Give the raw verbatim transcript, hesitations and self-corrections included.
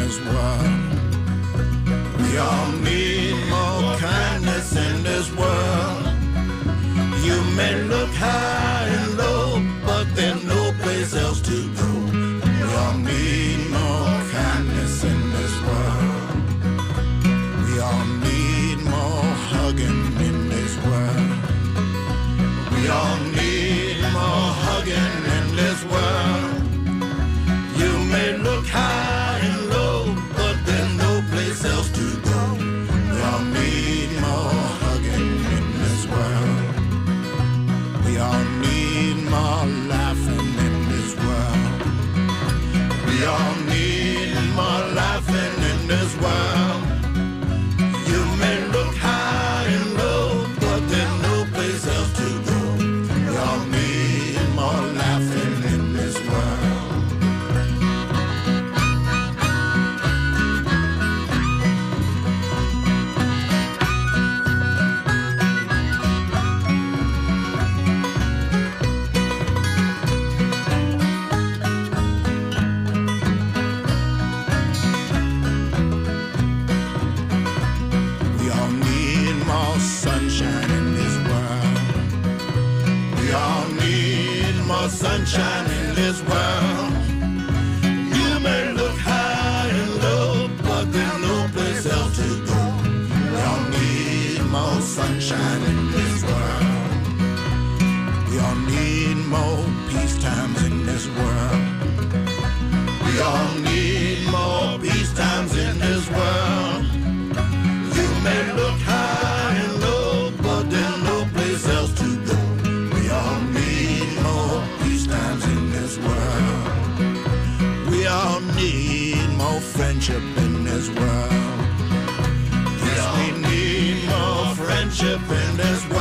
this world. We all need more kindness in this world. You may look high and low, but there's no place else to go. We all need more kindness in this world. We all need more hugging in this world. We all need more hugging in this world. You may look high and low, but there's no place else to go. We all need more hugging in this world. We all need more laughing in this world. We all need more laughing in this world. You may look high and low, but there's no place else to go. We all need more laughing in this world. Sunshine in this world. We all need more sunshine in this world. You may look high and low, but there's no place else to go. We all need more sunshine in this world. We all need more peace times in this world. We all need more peace times in this world. You may look high and low, but there's no place else to go. We all need more peace times in this world. We all need more friendship in this world. Yes, we need more friendship in this world.